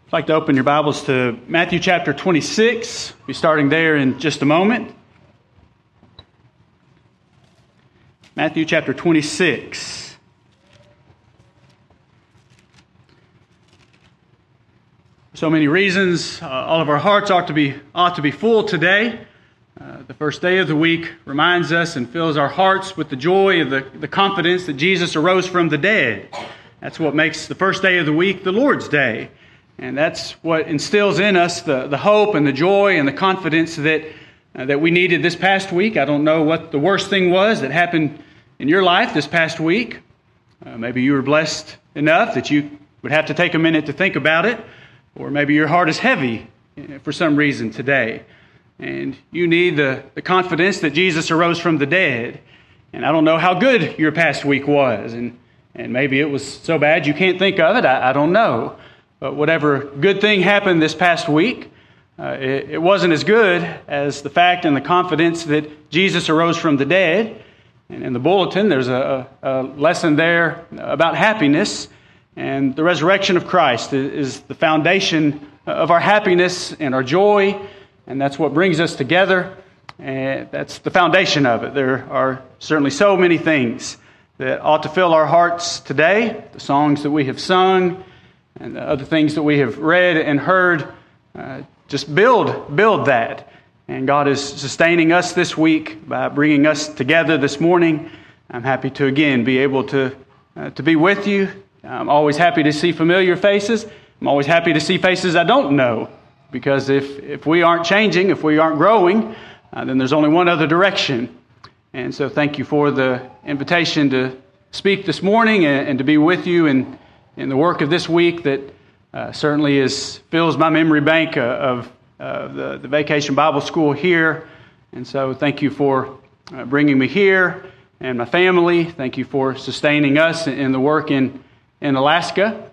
I'd like to open your Bibles to Matthew chapter 26. We'll be starting there in just a moment. Matthew chapter 26. For so many reasons, all of our hearts ought to be full today. The first day of the week reminds us and fills our hearts with the joy of the confidence that Jesus arose from the dead. That's what makes the first day of the week the Lord's Day. And that's what instills in us the hope and the joy and the confidence that we needed this past week. I don't know what the worst thing was that happened in your life this past week. Maybe you were blessed enough that you would have to take a minute to think about it. Or maybe your heart is heavy for some reason today. And you need the confidence that Jesus arose from the dead. And I don't know how good your past week was. And maybe it was so bad you can't think of it. I don't know. But whatever good thing happened this past week, it wasn't as good as the fact and the confidence that Jesus arose from the dead. And in the bulletin, there's a lesson there about happiness. And the resurrection of Christ is the foundation of our happiness and our joy. And that's what brings us together. And that's the foundation of it. There are certainly so many things that ought to fill our hearts today. The songs that we have sung, and the other things that we have read and heard, just build that. And God is sustaining us this week by bringing us together this morning. I'm happy to again be able to be with you. I'm always happy to see familiar faces. I'm always happy to see faces I don't know. Because if we aren't changing, if we aren't growing, then there's only one other direction. And so thank you for the invitation to speak this morning and to be with you in the work of this week that certainly fills my memory bank of the Vacation Bible School here. And so thank you for bringing me here and my family. Thank you for sustaining us in the work in Alaska.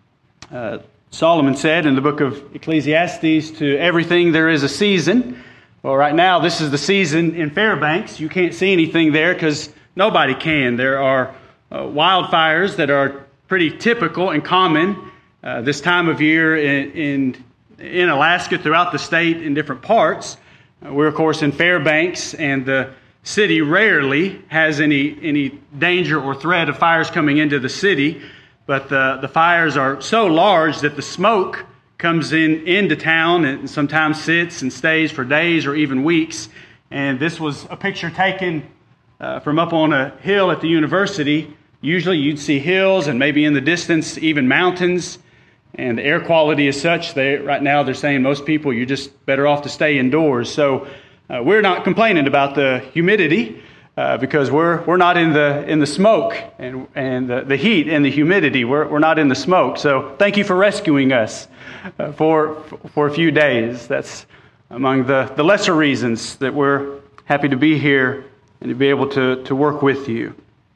Solomon said in the book of Ecclesiastes, to everything there is a season. Well, right now this is the season in Fairbanks. You can't see anything there because nobody can. There are wildfires that are pretty typical and common this time of year in Alaska, throughout the state in different parts. We're, of course, in Fairbanks, and the city rarely has any danger or threat of fires coming into the city. But the fires are so large that the smoke comes into town and sometimes sits and stays for days or even weeks. And this was a picture taken from up on a hill at the university. Usually you'd see hills and maybe in the distance even mountains. And the air quality is such that right now they're saying most people you're just better off to stay indoors. So we're not complaining about the humidity because we're not in the smoke and the heat and the humidity. We're not in the smoke. So thank you for rescuing us for a few days. That's among the lesser reasons that we're happy to be here and to be able to work with you.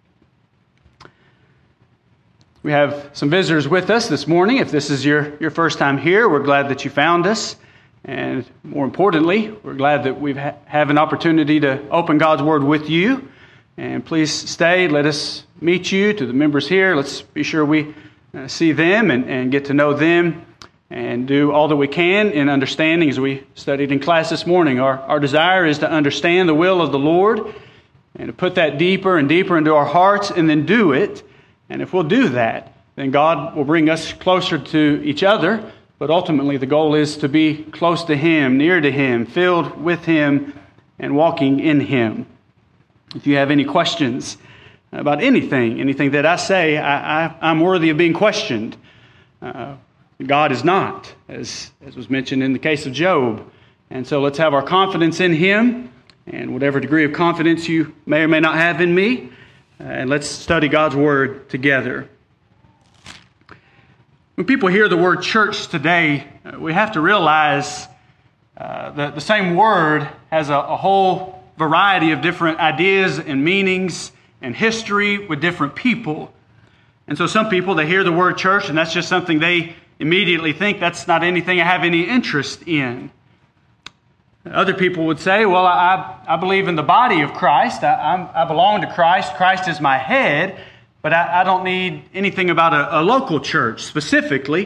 We have some visitors with us this morning. If this is your first time here, we're glad that you found us. And more importantly, we're glad that we have an opportunity to open God's Word with you. And please stay. Let us meet you. To the members here, let's be sure we see them and get to know them and do all that we can in understanding. As we studied in class this morning, our desire is to understand the will of the Lord and to put that deeper and deeper into our hearts and then do it. And if we'll do that, then God will bring us closer to each other. But ultimately, the goal is to be close to Him, near to Him, filled with Him, and walking in Him. If you have any questions about anything that I say, I'm worthy of being questioned. God is not, as was mentioned in the case of Job. And so let's have our confidence in Him, and whatever degree of confidence you may or may not have in me, and let's study God's Word together. When people hear the word church today, we have to realize that the same word has a whole variety of different ideas and meanings and history with different people. And so some people, they hear the word church, and that's just something they immediately think that's not anything I have any interest in. Other people would say, well, I believe in the body of Christ. I belong to Christ. Christ is my head. But I don't need anything about a local church specifically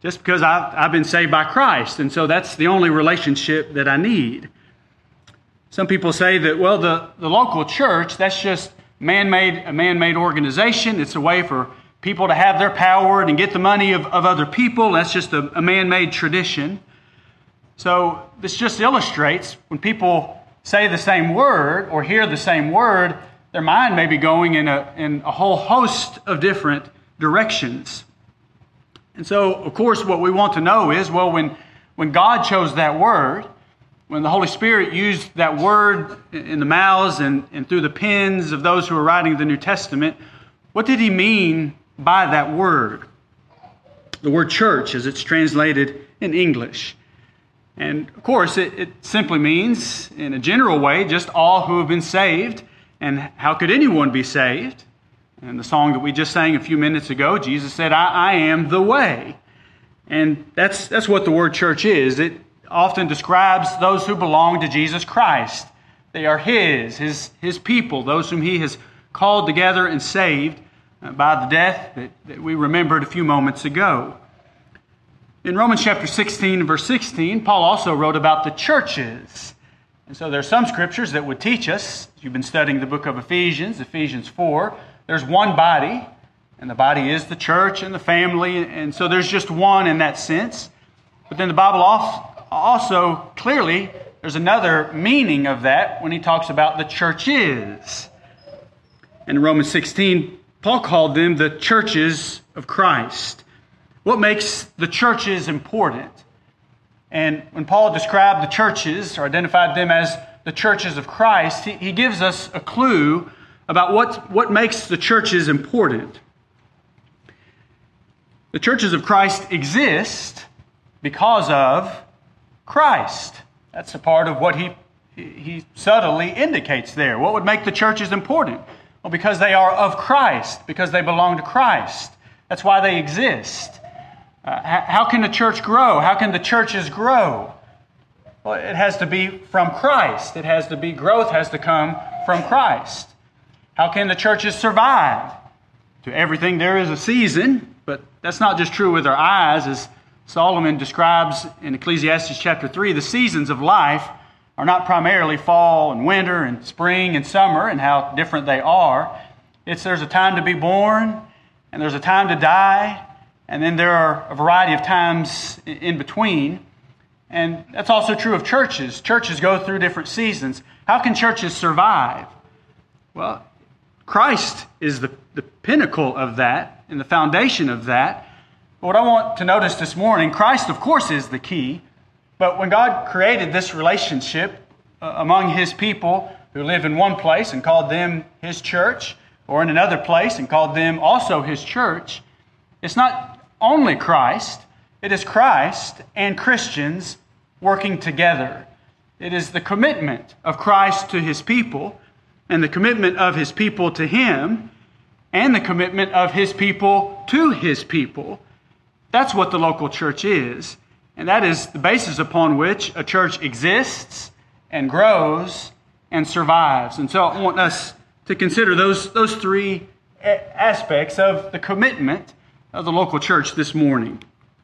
just because I've been saved by Christ, and so that's the only relationship that I need. Some people say that, well, the local church, that's just a man-made organization. It's a way for people to have their power and get the money of other people. That's just a man-made tradition. So this just illustrates when people say the same word or hear the same word, their mind may be going in a whole host of different directions. And so, of course, what we want to know is, well, when God chose that word, when the Holy Spirit used that word in the mouths and through the pens of those who are writing the New Testament, what did he mean by that word? The word church, as it's translated in English. And, of course, it simply means, in a general way, just all who have been saved. And how could anyone be saved? And the song that we just sang a few minutes ago, Jesus said, I am the way. And that's what the word church is. It often describes those who belong to Jesus Christ. They are His people, those whom He has called together and saved by the death that we remembered a few moments ago. In Romans chapter 16, verse 16, Paul also wrote about the churches. And so there are some scriptures that would teach us, as you've been studying the book of Ephesians 4, there's one body, and the body is the church and the family, and so there's just one in that sense. But then the Bible also clearly, there's another meaning of that when he talks about the churches. In Romans 16, Paul called them the churches of Christ. What makes the churches important? And when Paul described the churches, or identified them as the churches of Christ, he gives us a clue about what makes the churches important. The churches of Christ exist because of Christ. That's a part of what he subtly indicates there. What would make the churches important? Well, because they are of Christ, because they belong to Christ. That's why they exist. How can the church grow? How can the churches grow? Well, it has to be from Christ. Growth has to come from Christ. How can the churches survive? To everything there is a season, but that's not just true with our eyes. As Solomon describes in Ecclesiastes chapter 3, the seasons of life are not primarily fall and winter and spring and summer and how different they are. There's a time to be born and there's a time to die, and then there are a variety of times in between. And that's also true of churches. Churches go through different seasons. How can churches survive? Well, Christ is the pinnacle of that and the foundation of that. But what I want to notice this morning, Christ, of course, is the key. But when God created this relationship among His people who live in one place and called them His church, or in another place and called them also His church, it's not only Christ, it is Christ and Christians working together. It is the commitment of Christ to His people, and the commitment of His people to Him, and the commitment of His people to His people. That's what the local church is. And that is the basis upon which a church exists and grows and survives. And so I want us to consider those three aspects of the commitment of the local church this morning.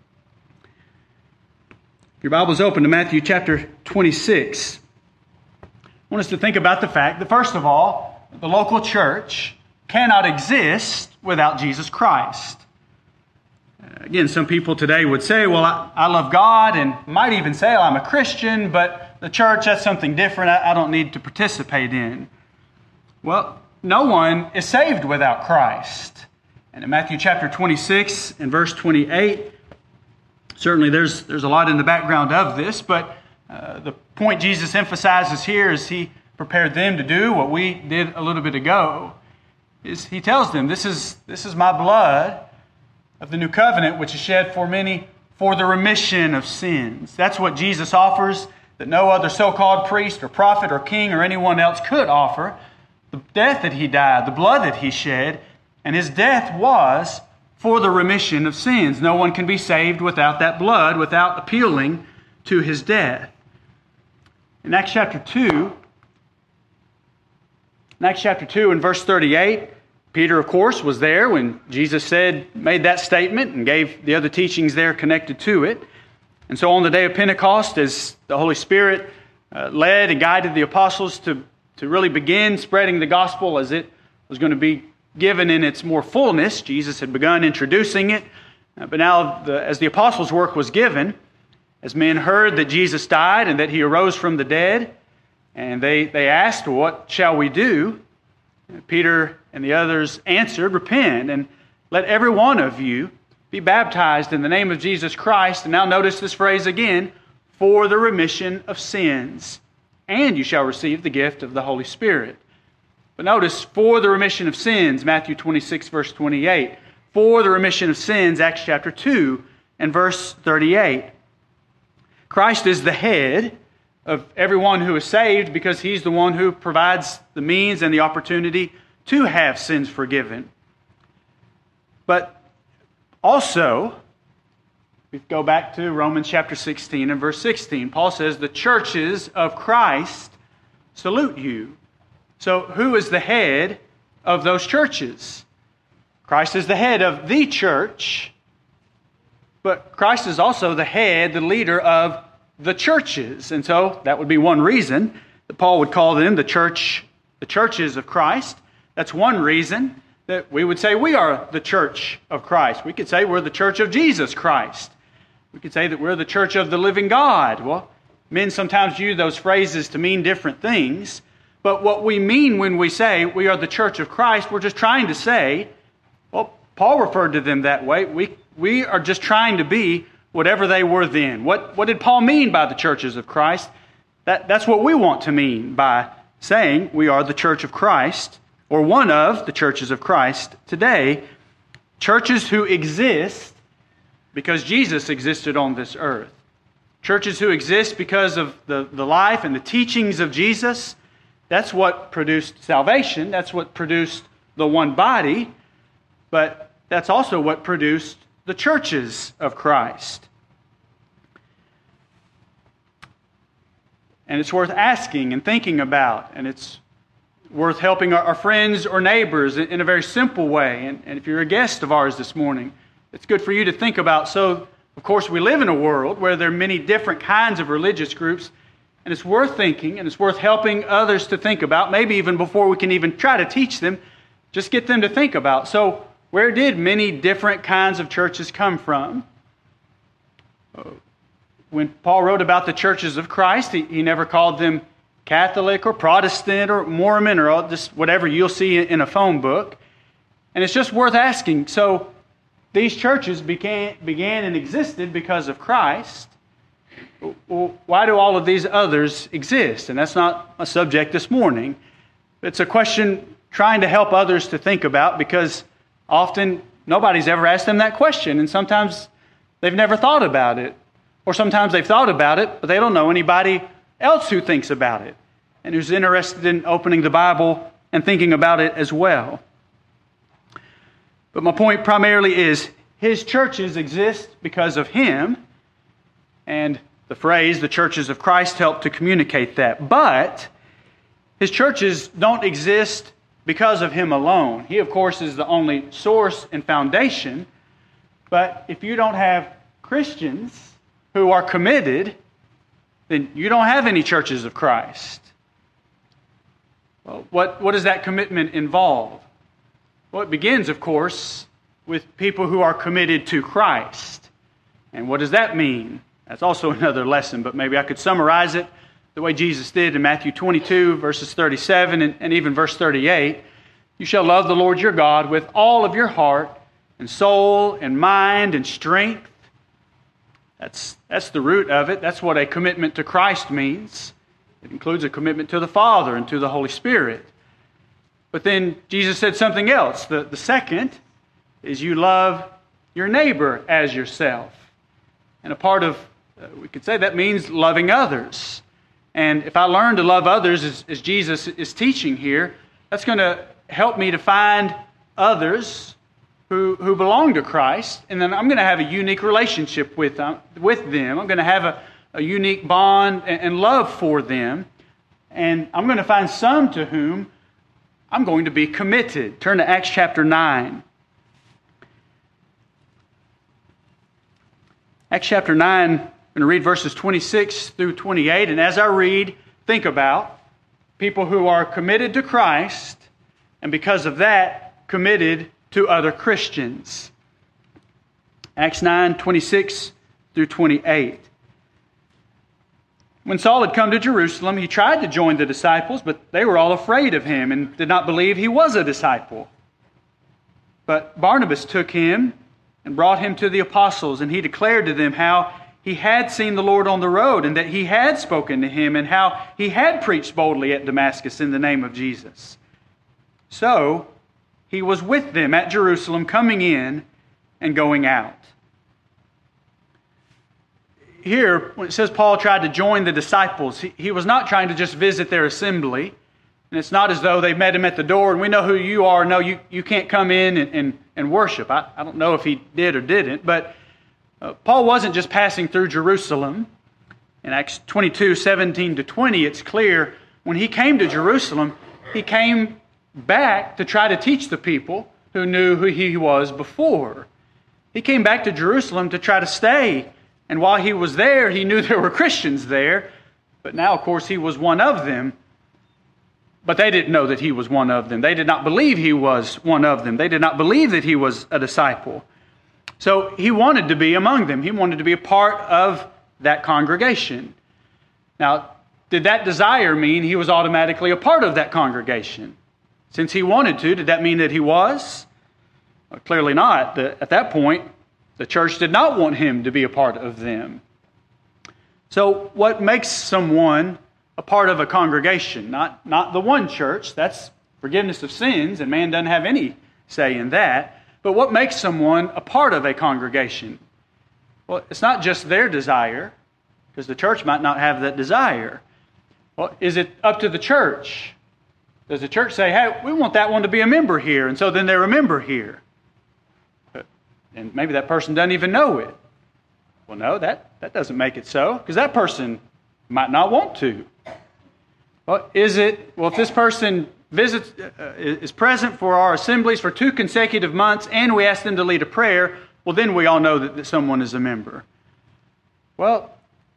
Your Bible's open to Matthew chapter 26. I want us to think about the fact that, first of all, the local church cannot exist without Jesus Christ. Again, some people today would say, well, I love God, and might even say, I'm a Christian, but the church, that's something different I don't need to participate in. Well, no one is saved without Christ. And in Matthew chapter 26 and verse 28, certainly there's a lot in the background of this, but the point Jesus emphasizes here is He prepared them to do what we did a little bit ago. Is He tells them, this is my blood of the new covenant, which is shed for many for the remission of sins. That's what Jesus offers that no other so-called priest or prophet or king or anyone else could offer. The death that He died, the blood that He shed, and His death was for the remission of sins. No one can be saved without that blood, without appealing to His death. In Acts chapter 2 and verse 38, Peter, of course, was there when Jesus made that statement and gave the other teachings there connected to it. And so on the day of Pentecost, as the Holy Spirit led and guided the apostles to really begin spreading the gospel as it was going to be given in its more fullness, Jesus had begun introducing it. But now, as the apostles' work was given, as men heard that Jesus died and that he arose from the dead, and they asked, "What shall we do?" Peter and the others answered, "Repent, and let every one of you be baptized in the name of Jesus Christ." And now notice this phrase again, "for the remission of sins, and you shall receive the gift of the Holy Spirit." But notice, "for the remission of sins," Matthew 26, verse 28. "For the remission of sins," Acts chapter 2 and verse 38. Christ is the head of everyone who is saved because he's the one who provides the means and the opportunity to have sins forgiven. But also, we go back to Romans chapter 16 and verse 16. Paul says, "The churches of Christ salute you." So who is the head of those churches? Christ is the head of the church, but Christ is also the head, the leader of the churches. And so that would be one reason that Paul would call them the churches of Christ. That's one reason that we would say we are the church of Christ. We could say we're the church of Jesus Christ. We could say that we're the church of the living God. Well, men sometimes use those phrases to mean different things. But what we mean when we say we are the church of Christ, we're just trying to say, well, Paul referred to them that way. We are just trying to be whatever they were then. What did Paul mean by the churches of Christ? That's what we want to mean by saying we are the church of Christ, or one of the churches of Christ today. Churches who exist because Jesus existed on this earth. Churches who exist because of the life and the teachings of Jesus. That's what produced salvation. That's what produced the one body. But that's also what produced the churches of Christ. And it's worth asking and thinking about. And it's worth helping our friends or neighbors in a very simple way. And if you're a guest of ours this morning, it's good for you to think about. So, of course, we live in a world where there are many different kinds of religious groups. And it's worth thinking, and it's worth helping others to think about, maybe even before we can even try to teach them, just get them to think about. So, where did many different kinds of churches come from? When Paul wrote about the churches of Christ, he never called them Catholic or Protestant or Mormon or just whatever you'll see in a phone book. And it's just worth asking. So these churches began and existed because of Christ. Well, why do all of these others exist? And that's not a subject this morning. It's a question trying to help others to think about, because often nobody's ever asked them that question, and sometimes they've never thought about it. Or sometimes they've thought about it, but they don't know anybody else who thinks about it and who's interested in opening the Bible and thinking about it as well. But my point primarily is his churches exist because of him, and the phrase, the churches of Christ, help to communicate that. But his churches don't exist because of him alone. He, of course, is the only source and foundation. But if you don't have Christians who are committed, then you don't have any churches of Christ. Well, what does that commitment involve? Well, it begins, of course, with people who are committed to Christ. And what does that mean? That's also another lesson, but maybe I could summarize it the way Jesus did in Matthew 22, verses 37 and even verse 38. You shall love the Lord your God with all of your heart and soul and mind and strength. That's the root of it. That's what a commitment to Christ means. It includes a commitment to the Father and to the Holy Spirit. But then Jesus said something else. The second is you love your neighbor as yourself. And a part of, we could say that means loving others. And if I learn to love others as Jesus is teaching here, that's going to help me to find others who belong to Christ, and then I'm going to have a unique relationship with them. I'm going to have a unique bond and love for them, and I'm going to find some to whom I'm going to be committed. Turn to Acts chapter 9. Acts chapter 9, I'm going to read verses 26 through 28. And as I read, think about people who are committed to Christ, and because of that, committed to other Christians. Acts 9, 26 through 28. When Saul had come to Jerusalem, he tried to join the disciples, but they were all afraid of him and did not believe he was a disciple. But Barnabas took him and brought him to the apostles, and he declared to them how he had seen the Lord on the road, and that he had spoken to him, and how he had preached boldly at Damascus in the name of Jesus. So he was with them at Jerusalem, coming in and going out. Here, when it says Paul tried to join the disciples, he was not trying to just visit their assembly. And it's not as though they met him at the door and we know who you are. No, you can't come in and worship. I don't know if he did or didn't, but Paul wasn't just passing through Jerusalem. In Acts 22, 17 to 20, it's clear when he came to Jerusalem, he came back to try to teach the people who knew who he was before. He came back to Jerusalem to try to stay. And while he was there, he knew there were Christians there. But now, of course, he was one of them. But they didn't know that he was one of them. They did not believe he was one of them. They did not believe that he was a disciple. So he wanted to be among them. He wanted to be a part of that congregation. Now, did that desire mean he was automatically a part of that congregation? Since he wanted to, did that mean that he was? Well, clearly not. At that point, the church did not want him to be a part of them. So what makes someone a part of a congregation? Not the one church. That's forgiveness of sins, and man doesn't have any say in that. But what makes someone a part of a congregation? Well, it's not just their desire, because the church might not have that desire. Well, is it up to the church? Does the church say, hey, we want that one to be a member here, and so then they're a member here? And maybe that person doesn't even know it. Well, no, that doesn't make it so, because that person might not want to. Well, if this person is present for our assemblies for 2 consecutive months, and we ask them to lead a prayer, well, then we all know that someone is a member. Well,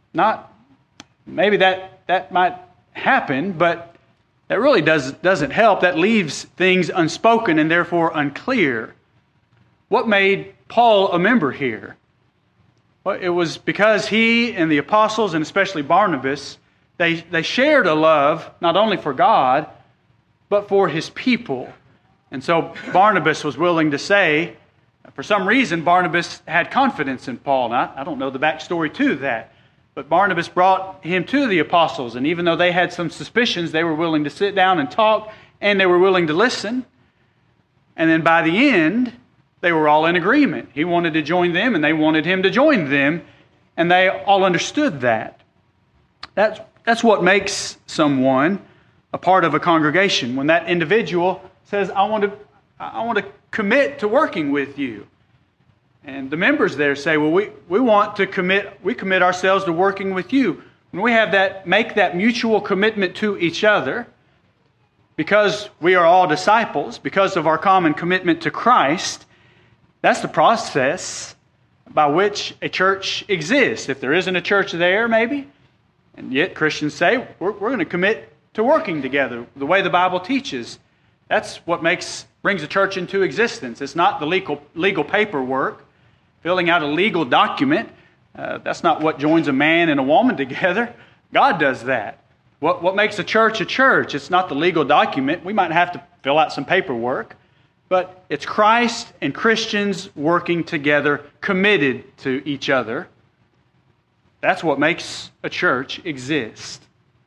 maybe that might happen, but that really doesn't help. That leaves things unspoken and therefore unclear. What made Paul a member here? Well, it was because he and the apostles, and especially Barnabas, they shared a love not only for God, but for his people. And so Barnabas was willing to say, for some reason, Barnabas had confidence in Paul. Now, I don't know the backstory to that, but Barnabas brought him to the apostles, and even though they had some suspicions, they were willing to sit down and talk, and they were willing to listen. And then by the end, they were all in agreement. He wanted to join them, and they wanted him to join them, and they all understood that. That's what makes someone a part of a congregation. When that individual says, I want to commit to working with you. And the members there say, well, we want to commit ourselves to working with you. When we have make that mutual commitment to each other, because we are all disciples, because of our common commitment to Christ, that's the process by which a church exists. If there isn't a church there, maybe, and yet Christians say, we're going to commit to working together the way the Bible teaches. That's what brings a church into existence. It's not the legal paperwork, filling out a legal document. That's not what joins a man and a woman together. God does that. What makes a church a church? It's not the legal document. We might have to fill out some paperwork. But it's Christ and Christians working together, committed to each other. That's what makes a church exist.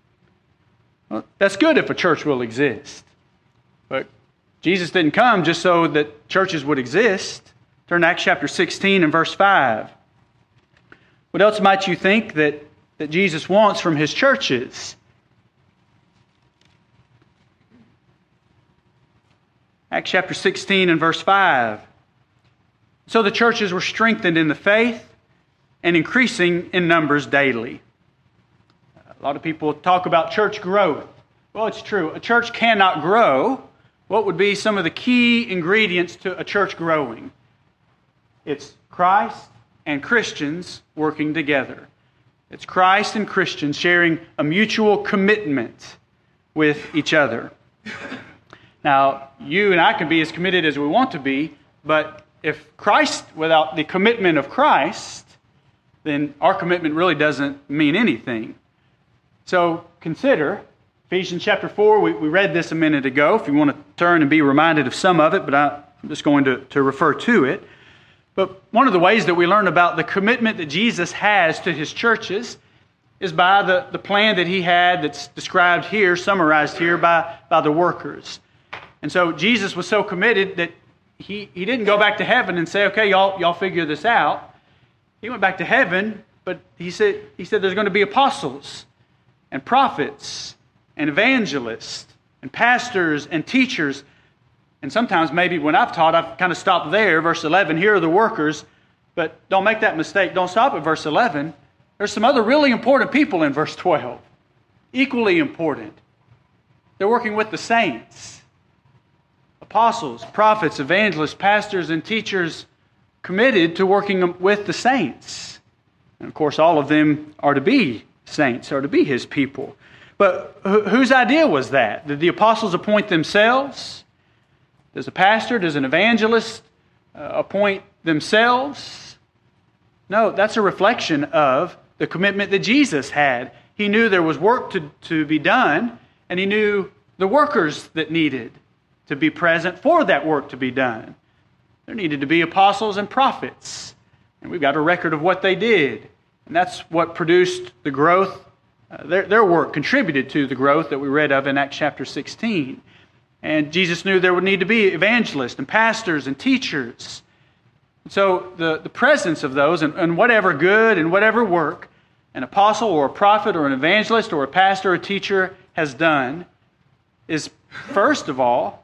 Well, that's good if a church will exist. But Jesus didn't come just so that churches would exist. Turn to Acts chapter 16 and verse 5. What else might you think that Jesus wants from his churches? Acts chapter 16 and verse 5. So the churches were strengthened in the faith and increasing in numbers daily. A lot of people talk about church growth. Well, it's true. A church cannot grow what would be some of the key ingredients to a church growing? It's Christ and Christians working together. It's Christ and Christians sharing a mutual commitment with each other. Now, you and I can be as committed as we want to be, but if Christ, without the commitment of Christ, then our commitment really doesn't mean anything. So consider Ephesians chapter 4. We read this a minute ago. If you want to turn and be reminded of some of it, but I'm just going to refer to it. But one of the ways that we learn about the commitment that Jesus has to his churches is by the plan that he had that's described here, summarized here by the workers. And so Jesus was so committed that he didn't go back to heaven and say, okay, y'all figure this out. He went back to heaven, but he said there's going to be apostles and prophets and evangelists and pastors and teachers. And sometimes maybe when I've taught, I've kind of stopped there, verse 11, here are the workers. But don't make that mistake. Don't stop at verse 11. There's some other really important people in verse 12. Equally important. They're working with the saints. Apostles, prophets, evangelists, pastors, and teachers committed to working with the saints. And of course, all of them are to be saints, are to be his people. But whose idea was that? Did the apostles appoint themselves? Does a pastor, does an evangelist appoint themselves? No, that's a reflection of the commitment that Jesus had. He knew there was work to be done, and he knew the workers that needed to be present for that work to be done. There needed to be apostles and prophets, and we've got a record of what they did. And that's what produced the growth. Their work contributed to the growth that we read of in Acts chapter 16. And Jesus knew there would need to be evangelists and pastors and teachers. So the presence of those and whatever good and whatever work an apostle or a prophet or an evangelist or a pastor or a teacher has done is first of all,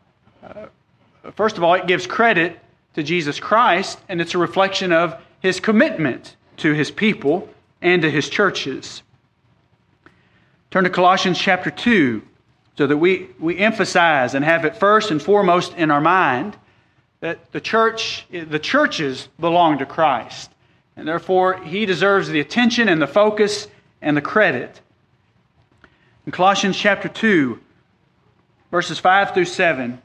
it gives credit to Jesus Christ, and it's a reflection of his commitment to his people and to his churches. Turn to Colossians chapter 2 so that we emphasize and have it first and foremost in our mind that the churches belong to Christ. And therefore, he deserves the attention and the focus and the credit. In Colossians chapter 2, verses 5 through 7,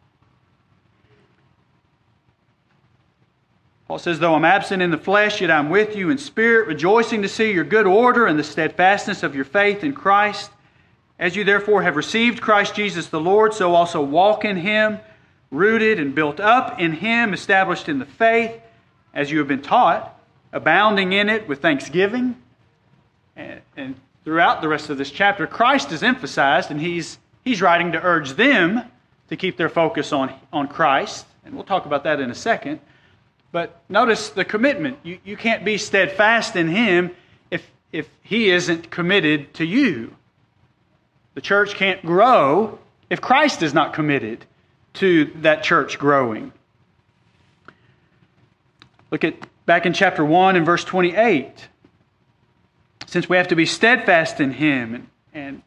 Paul says, though I'm absent in the flesh, yet I'm with you in spirit, rejoicing to see your good order and the steadfastness of your faith in Christ. As you therefore have received Christ Jesus the Lord, so also walk in him, rooted and built up in him, established in the faith, as you have been taught, abounding in it with thanksgiving. And throughout the rest of this chapter, Christ is emphasized, and he's writing to urge them to keep their focus on Christ. And we'll talk about that in a second. But notice the commitment. You can't be steadfast in him if he isn't committed to you. The church can't grow if Christ is not committed to that church growing. Look at back in chapter 1 and verse 28. Since we have to be steadfast in him and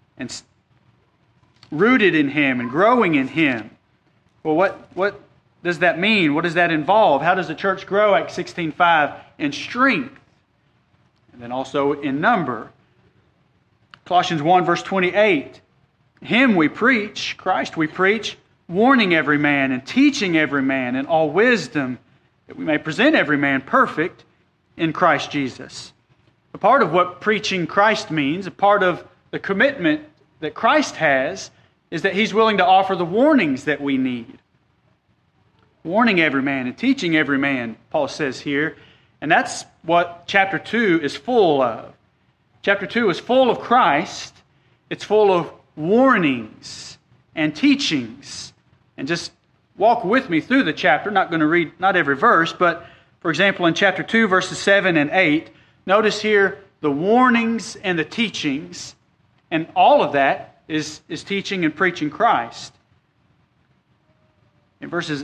rooted in him and growing in him. Well, what does that mean? What does that involve? How does the church grow? Acts 16:5 in strength, and then also in number. Colossians 1 verse 28. Him we preach, Christ we preach, warning every man and teaching every man in all wisdom, that we may present every man perfect in Christ Jesus. A part of what preaching Christ means, a part of the commitment that Christ has, is that he's willing to offer the warnings that we need. Warning every man and teaching every man, Paul says here. And that's what chapter 2 is full of. Chapter 2 is full of Christ. It's full of warnings and teachings. And just walk with me through the chapter. Not going to read not every verse, but for example, in chapter 2, verses 7 and 8, notice here the warnings and the teachings. And all of that is teaching and preaching Christ. In verses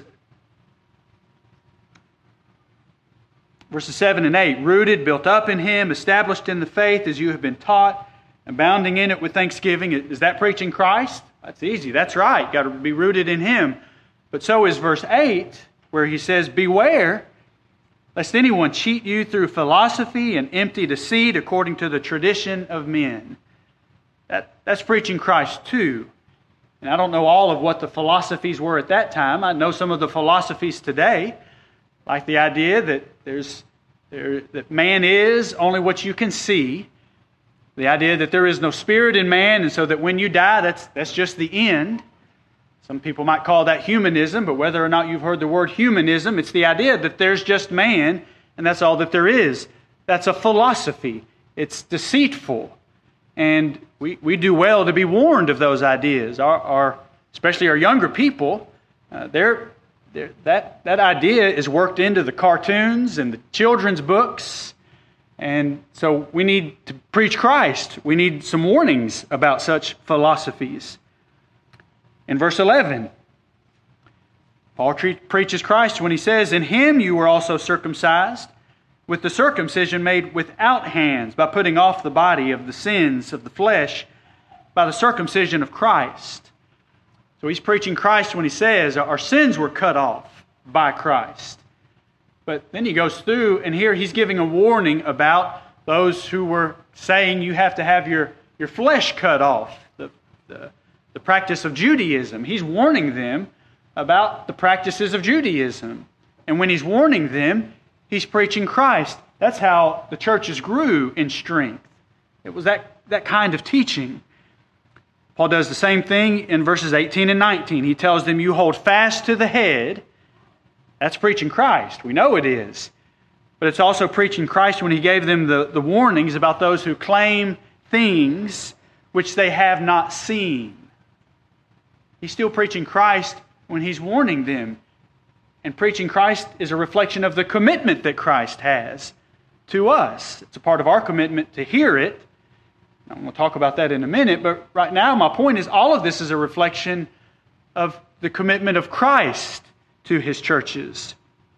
7 and 8, rooted, built up in him, established in the faith as you have been taught, abounding in it with thanksgiving. Is that preaching Christ? That's easy. That's right. Got to be rooted in Him. But so is verse 8, where he says, beware lest anyone cheat you through philosophy and empty deceit according to the tradition of men. That's preaching Christ too. And I don't know all of what the philosophies were at that time. I know some of the philosophies today, like the idea that that man is only what you can see. The idea that there is no spirit in man, and so that when you die, that's just the end. Some people might call that humanism, but whether or not you've heard the word humanism, it's the idea that there's just man, and that's all that there is. That's a philosophy. It's deceitful. And we do well to be warned of those ideas. Especially our younger people, that idea is worked into the cartoons and the children's books. And so we need to preach Christ. We need some warnings about such philosophies. In verse 11, Paul preaches Christ when he says, in Him you were also circumcised, with the circumcision made without hands, by putting off the body of the sins of the flesh by the circumcision of Christ. So he's preaching Christ when he says our sins were cut off by Christ. But then he goes through, and here he's giving a warning about those who were saying you have to have your flesh cut off, the practice of Judaism. He's warning them about the practices of Judaism. And when he's warning them, he's preaching Christ. That's how the churches grew in strength. It was that kind of teaching. Paul does the same thing in verses 18 and 19. He tells them, you hold fast to the head. That's preaching Christ. We know it is. But it's also preaching Christ when he gave them the warnings about those who claim things which they have not seen. He's still preaching Christ when he's warning them. And preaching Christ is a reflection of the commitment that Christ has to us. It's a part of our commitment to hear it. I'm going to talk about that in a minute, but right now my point is all of this is a reflection of the commitment of Christ to His churches.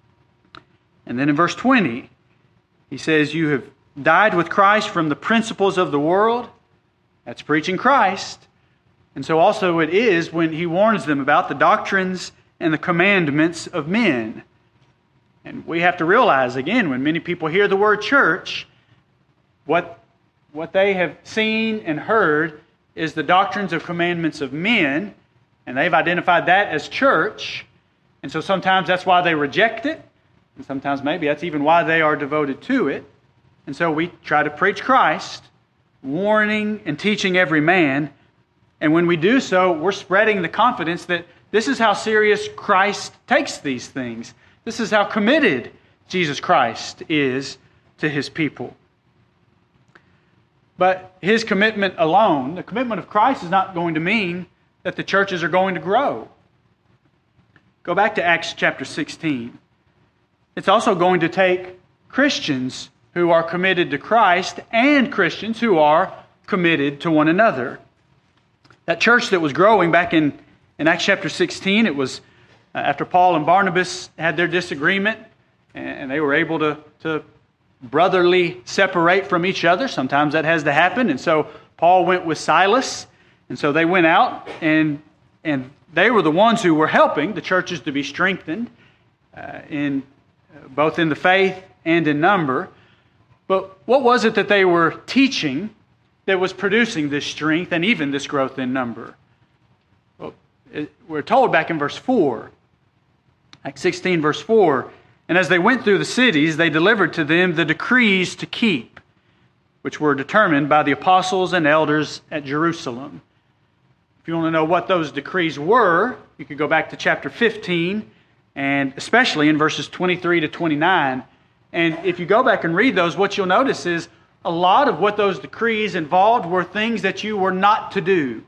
And then in verse 20, he says, you have died with Christ from the principles of the world. That's preaching Christ. And so also it is when he warns them about the doctrines and the commandments of men. And we have to realize, again, when many people hear the word church, what they have seen and heard is the doctrines of commandments of men, and they've identified that as church. And so sometimes that's why they reject it, and sometimes maybe that's even why they are devoted to it. And so we try to preach Christ, warning and teaching every man. And when we do so, we're spreading the confidence that this is how serious Christ takes these things. This is how committed Jesus Christ is to His people. But His commitment alone, the commitment of Christ, is not going to mean that the churches are going to grow. Go back to Acts chapter 16. It's also going to take Christians who are committed to Christ and Christians who are committed to one another. That church that was growing back in Acts chapter 16, it was after Paul and Barnabas had their disagreement, and they were able to brotherly separate from each other. Sometimes that has to happen. And so Paul went with Silas, and so they went out, and they were the ones who were helping the churches to be strengthened both in the faith and in number. But what was it that they were teaching that was producing this strength and even this growth in number? Well, we're told back in verse 4, Acts 16, verse 4, and as they went through the cities, they delivered to them the decrees to keep, which were determined by the apostles and elders at Jerusalem. If you want to know what those decrees were, you could go back to chapter 15, and especially in verses 23 to 29. And if you go back and read those, what you'll notice is a lot of what those decrees involved were things that you were not to do.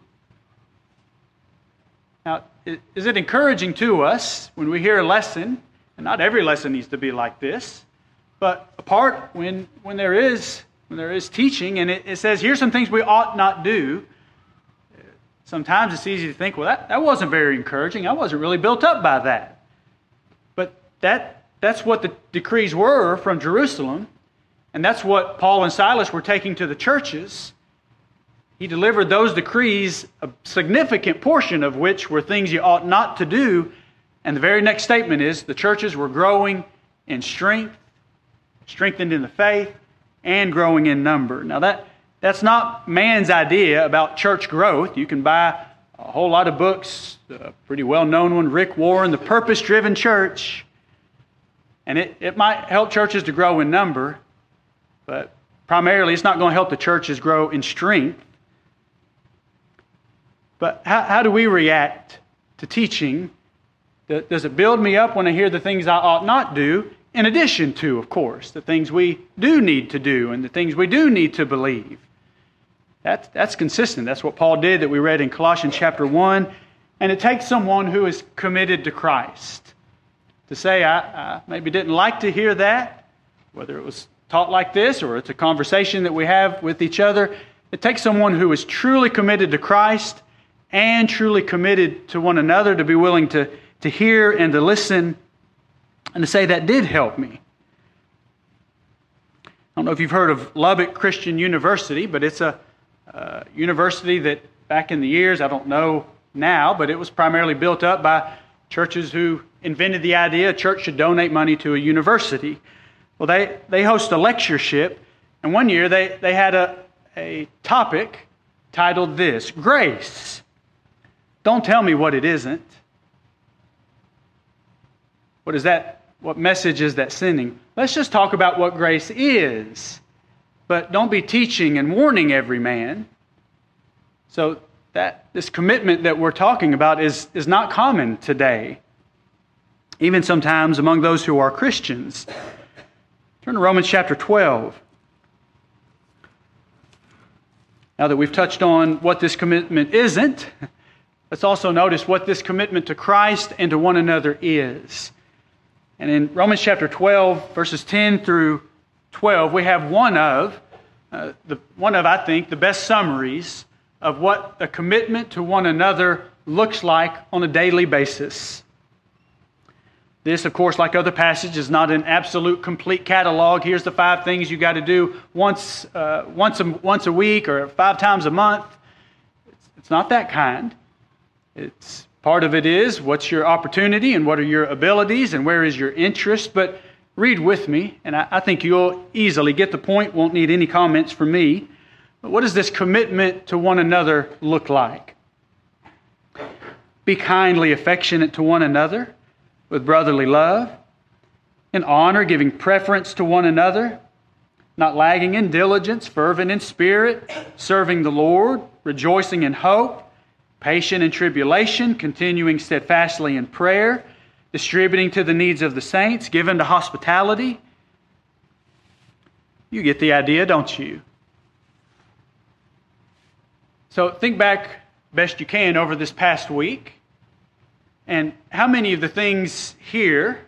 Now, is it encouraging to us when we hear a lesson, and not every lesson needs to be like this, but a part when there is teaching and it says, here's some things we ought not do, sometimes it's easy to think, well, that wasn't very encouraging. I wasn't really built up by that. But that's what the decrees were from Jerusalem, and that's what Paul and Silas were taking to the churches. he delivered those decrees, a significant portion of which were things you ought not to do. And the very next statement is the churches were growing in strength, strengthened in the faith, and growing in number. Now that's not man's idea about church growth. You can buy a whole lot of books, a pretty well-known one, Rick Warren, The Purpose-Driven Church. And it might help churches to grow in number, but primarily it's not going to help the churches grow in strength. But how do we react to teaching? Does it build me up when I hear the things I ought not do, in addition to, of course, the things we do need to do and the things we do need to believe? That's consistent. That's what Paul did that we read in Colossians chapter 1. And it takes someone who is committed to Christ to say, I maybe didn't like to hear that, whether it was taught like this or it's a conversation that we have with each other. It takes someone who is truly committed to Christ and truly committed to one another to be willing to hear and to listen and to say, that did help me. I don't know if you've heard of Lubbock Christian University, but it's a university that back in the years, I don't know now, but it was primarily built up by churches who invented the idea a church should donate money to a university. Well, they host a lectureship, and one year they had a topic titled this, Grace. Don't tell me what it isn't. What is that? What message is that sending? Let's just talk about what grace is. But don't be teaching and warning every man. So this commitment that we're talking about is not common today, even sometimes among those who are Christians. Turn to Romans chapter 12. Now that we've touched on what this commitment isn't, let's also notice what this commitment to Christ and to one another is. And in Romans chapter 12, verses 10 through 12, we have one of, I think, the best summaries of what a commitment to one another looks like on a daily basis. This, of course, like other passages, is not an absolute complete catalog. Here's the 5 things you got to do once a week or 5 times a month. It's not that kind. It's part of it is what's your opportunity and what are your abilities and where is your interest. But read with me, and I think you'll easily get the point. Won't need any comments from me. But what does this commitment to one another look like? Be kindly affectionate to one another with brotherly love, in honor, giving preference to one another, not lagging in diligence, fervent in spirit, serving the Lord, rejoicing in hope, patient in tribulation, continuing steadfastly in prayer, distributing to the needs of the saints, given to hospitality. You get the idea, don't you? So think back best you can over this past week. And how many of the things here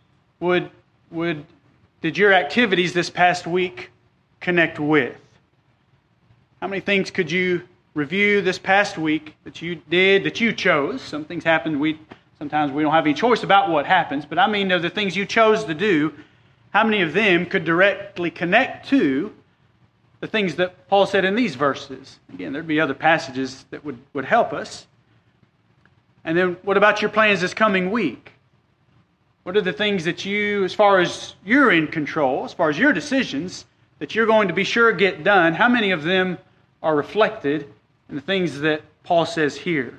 did your activities this past week connect with? How many things could you review this past week that you did, that you chose? Some things happen, sometimes we don't have any choice about what happens, but I mean of the things you chose to do, how many of them could directly connect to the things that Paul said in these verses? Again, there'd be other passages that would help us. And then what about your plans this coming week? What are the things that you, as far as you're in control, as far as your decisions, that you're going to be sure get done? How many of them are reflected in the things that Paul says here?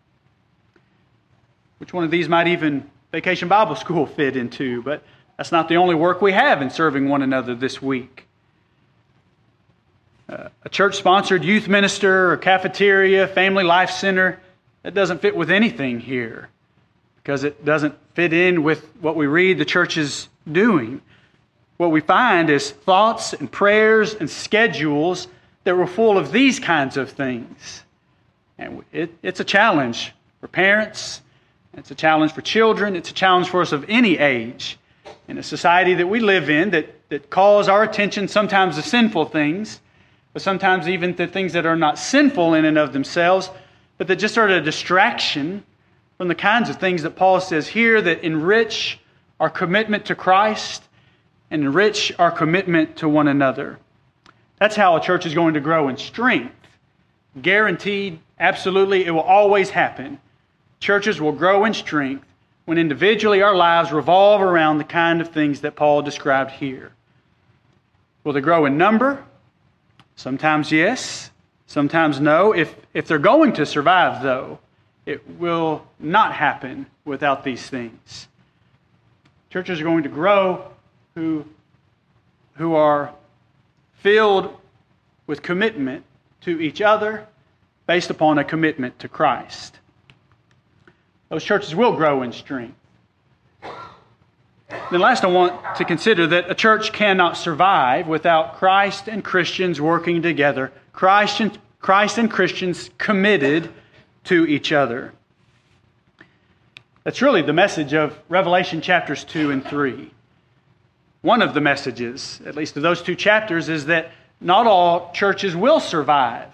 Which one of these might even Vacation Bible School fit into? But that's not the only work we have in serving one another this week. A church-sponsored youth minister, or cafeteria, family life center, that doesn't fit with anything here because it doesn't fit in with what we read the church is doing. What we find is thoughts and prayers and schedules that were full of these kinds of things. And it's a challenge for parents. It's a challenge for children. It's a challenge for us of any age. In a society that we live in that calls our attention sometimes to sinful things, but sometimes even to things that are not sinful in and of themselves, but that just are a distraction from the kinds of things that Paul says here that enrich our commitment to Christ and enrich our commitment to one another. That's how a church is going to grow in strength. guaranteed, absolutely, it will always happen. Churches will grow in strength when individually our lives revolve around the kind of things that Paul described here. Will they grow in number? Sometimes yes, sometimes no. If they're going to survive, though, it will not happen without these things. Churches are going to grow who are filled with commitment to each other based upon a commitment to Christ. Those churches will grow in strength. Then last, I want to consider that a church cannot survive without Christ and Christians working together. Christ and Christians committed to each other. That's really the message of Revelation chapters 2 and 3. One of the messages, at least of those two chapters, is that not all churches will survive.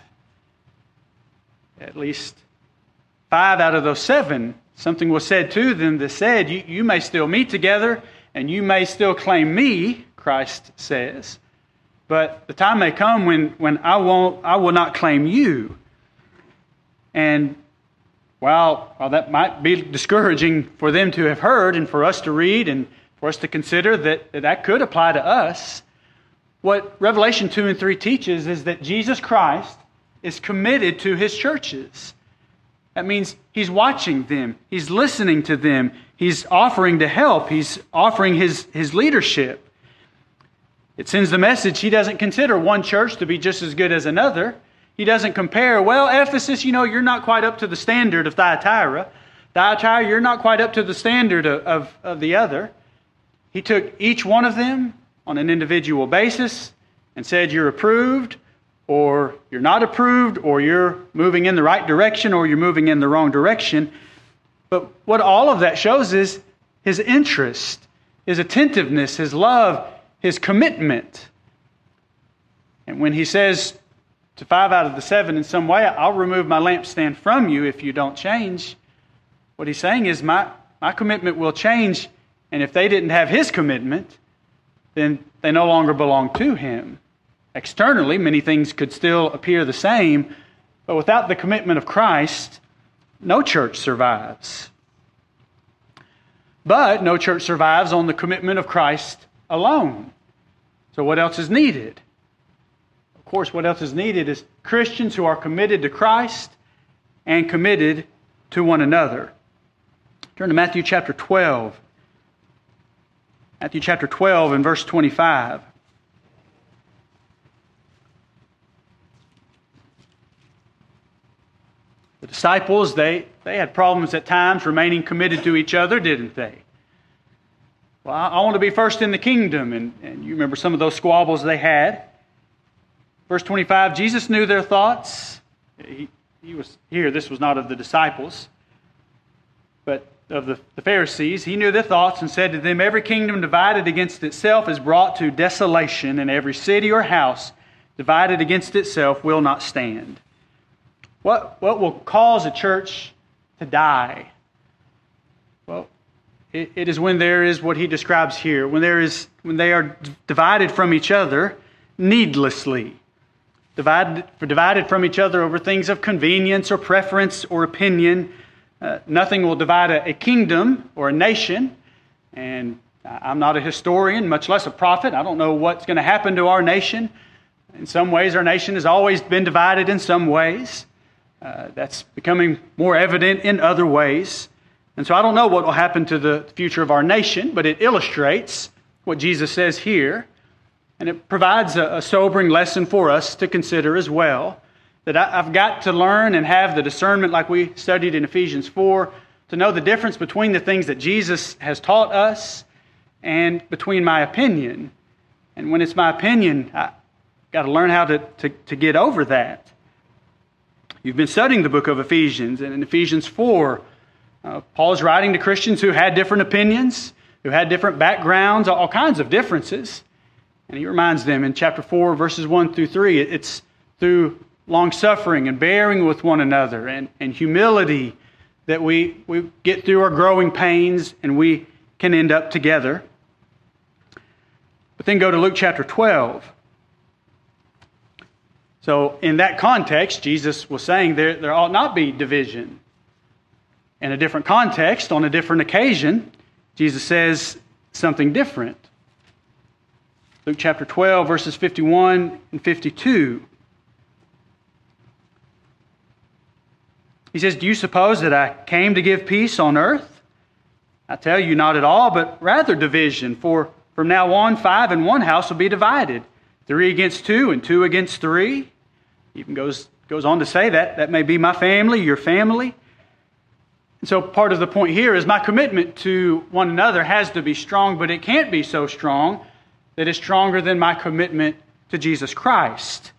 At least 5 out of those 7, something was said to them that said, you may still meet together and you may still claim me, Christ says, but the time may come when I will not claim you. And while that might be discouraging for them to have heard and for us to read and for us to consider that could apply to us, what Revelation 2 and 3 teaches is that Jesus Christ is committed to His churches. That means He's watching them. He's listening to them. He's offering to help. He's offering His leadership. It sends the message He doesn't consider one church to be just as good as another. He doesn't compare, well, Ephesus, you're not quite up to the standard of Thyatira. Thyatira, you're not quite up to the standard of the other. He took each one of them on an individual basis and said, you're approved, or you're not approved, or you're moving in the right direction, or you're moving in the wrong direction. But what all of that shows is His interest, His attentiveness, His love, His commitment. And when He says to 5 out of the 7 in some way, I'll remove my lampstand from you if you don't change, what He's saying is my commitment will change, and if they didn't have His commitment, then they no longer belong to Him. Externally, many things could still appear the same, but without the commitment of Christ, no church survives. But no church survives on the commitment of Christ alone. So what else is needed? Of course, what else is needed is Christians who are committed to Christ and committed to one another. Turn to Matthew chapter 12. Matthew chapter 12 and verse 25. The disciples, they had problems at times remaining committed to each other, didn't they? Well, I want to be first in the kingdom, and you remember some of those squabbles they had. Verse 25, Jesus knew their thoughts. He was here, this was not of the disciples, but of the Pharisees. He knew their thoughts and said to them, every kingdom divided against itself is brought to desolation, and every city or house divided against itself will not stand. What will cause a church to die? Well, it is when there is what he describes here, when they are divided from each other needlessly. Divided from each other over things of convenience or preference or opinion. Nothing will divide a kingdom or a nation. And I'm not a historian, much less a prophet. I don't know what's going to happen to our nation. In some ways, our nation has always been divided in some ways. That's becoming more evident in other ways. And so I don't know what will happen to the future of our nation, but it illustrates what Jesus says here. And it provides a sobering lesson for us to consider as well. That I've got to learn and have the discernment like we studied in Ephesians 4 to know the difference between the things that Jesus has taught us and between my opinion. And when it's my opinion, I've got to learn how to get over that. You've been studying the book of Ephesians, and in Ephesians 4, Paul is writing to Christians who had different opinions, who had different backgrounds, all kinds of differences. And he reminds them in chapter 4, verses 1 through 3, it's through long-suffering and bearing with one another and humility that we get through our growing pains and we can end up together. But then go to Luke chapter 12. So in that context, Jesus was saying there ought not be division. In a different context, on a different occasion, Jesus says something different. Luke chapter 12, verses 51 and 52. He says, "Do you suppose that I came to give peace on earth? I tell you, not at all, but rather division. For from now on, 5 in one house will be divided, 3 against 2 and 2 against 3. Even goes on to say that may be my family, your family. And so part of the point here is my commitment to one another has to be strong, but it can't be so strong that it's stronger than my commitment to Jesus Christ.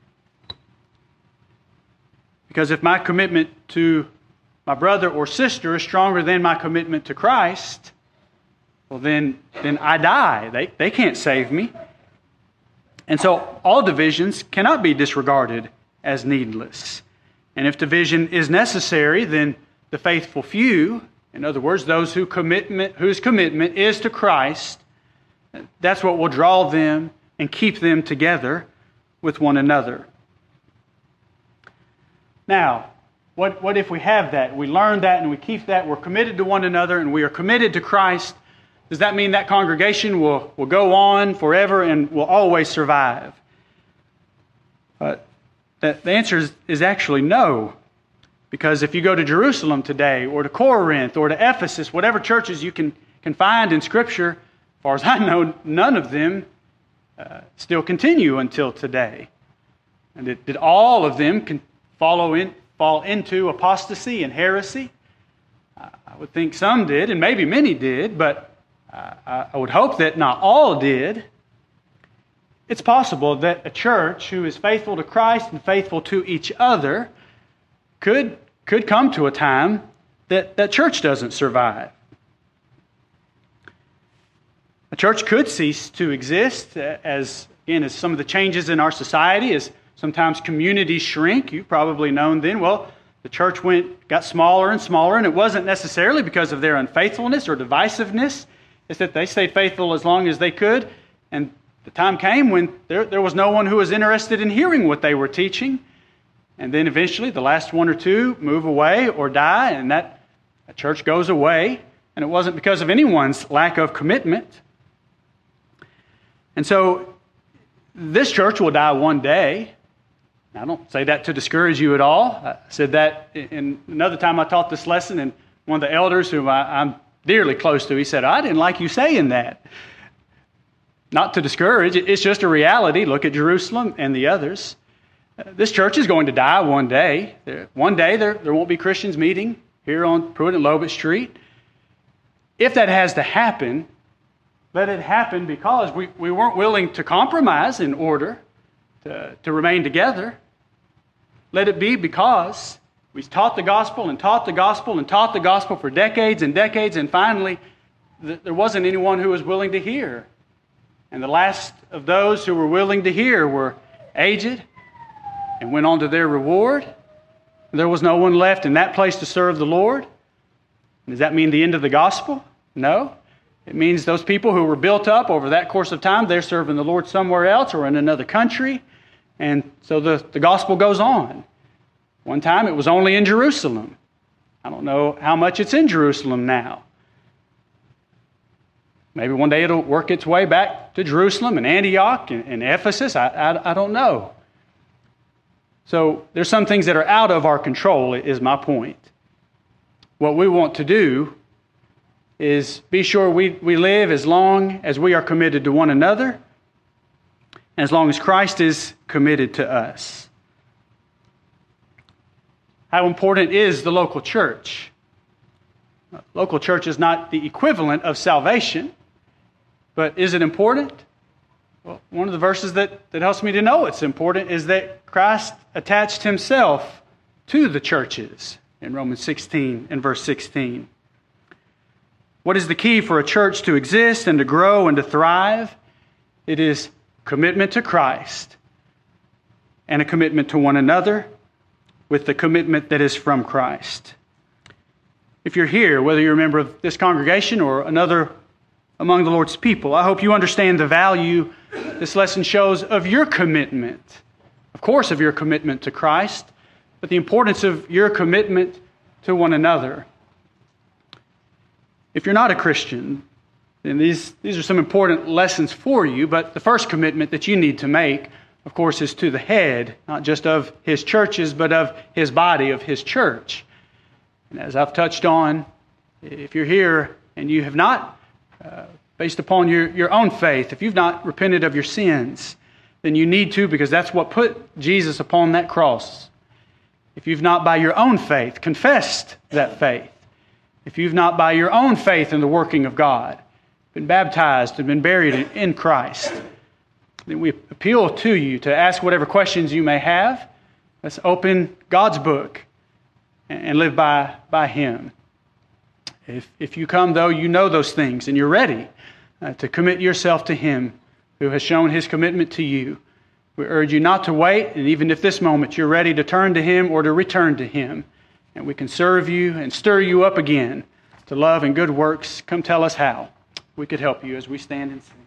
Because if my commitment to my brother or sister is stronger than my commitment to Christ, well, then I die. They can't save me. And so all divisions cannot be disregarded as needless. And if division is necessary, then the faithful few, in other words, those whose commitment is to Christ, that's what will draw them and keep them together with one another. Now, what if we have that? We learn that and we keep that. We're committed to one another and we are committed to Christ. Does that mean that congregation will go on forever and will always survive? The answer is actually no. Because if you go to Jerusalem today, or to Corinth, or to Ephesus, whatever churches you can find in Scripture, as far as I know, none of them still continue until today. And did all of them fall into apostasy and heresy? I would think some did, and maybe many did, but I would hope that not all did. It's possible that a church who is faithful to Christ and faithful to each other could come to a time that church doesn't survive. A church could cease to exist as some of the changes in our society, as sometimes communities shrink. You've probably known then, well, the church got smaller and smaller, and it wasn't necessarily because of their unfaithfulness or divisiveness. It's that they stayed faithful as long as they could, and the time came when there was no one who was interested in hearing what they were teaching. And then eventually the last one or two move away or die, and that church goes away. And it wasn't because of anyone's lack of commitment. And so this church will die one day. I don't say that to discourage you at all. I said that in another time I taught this lesson, and one of the elders whom I'm dearly close to, he said, "I didn't like you saying that." Not to discourage, it's just a reality. Look at Jerusalem and the others. This church is going to die one day. One day there won't be Christians meeting here on Pruitt and Lobet Street. If that has to happen, let it happen because we weren't willing to compromise in order to remain together. Let it be because we taught the gospel and taught the gospel and taught the gospel for decades and decades, and finally there wasn't anyone who was willing to hear. And the last of those who were willing to hear were aged and went on to their reward. There was no one left in that place to serve the Lord. Does that mean the end of the gospel? No. It means those people who were built up over that course of time, they're serving the Lord somewhere else or in another country. And so the gospel goes on. One time it was only in Jerusalem. I don't know how much it's in Jerusalem now. Maybe one day it'll work its way back to Jerusalem and Antioch and Ephesus. I don't know. So there's some things that are out of our control, is my point. What we want to do is be sure we live as long as we are committed to one another, and as long as Christ is committed to us. How important is the local church? Local church is not the equivalent of salvation, but is it important? Well, one of the verses that helps me to know it's important is that Christ attached himself to the churches in Romans 16 and verse 16. What is the key for a church to exist and to grow and to thrive? It is commitment to Christ and a commitment to one another with the commitment that is from Christ. If you're here, whether you're a member of this congregation or another among the Lord's people, I hope you understand the value this lesson shows of your commitment, of course, of your commitment to Christ, but the importance of your commitment to one another. If you're not a Christian, then these are some important lessons for you, but the first commitment that you need to make, of course, is to the head, not just of his churches, but of his body, of his church. And as I've touched on, if you're here and you have not, based upon your own faith, if you've not repented of your sins, then you need to, because that's what put Jesus upon that cross. If you've not by your own faith confessed that faith, if you've not by your own faith in the working of God been baptized and been buried in Christ, then we appeal to you to ask whatever questions you may have. Let's open God's book and live by Him. If you come, though, you know those things and you're ready to commit yourself to Him who has shown His commitment to you, we urge you not to wait, and even if this moment you're ready to turn to Him or to return to Him, and we can serve you and stir you up again to love and good works, come tell us how we could help you as we stand and sing.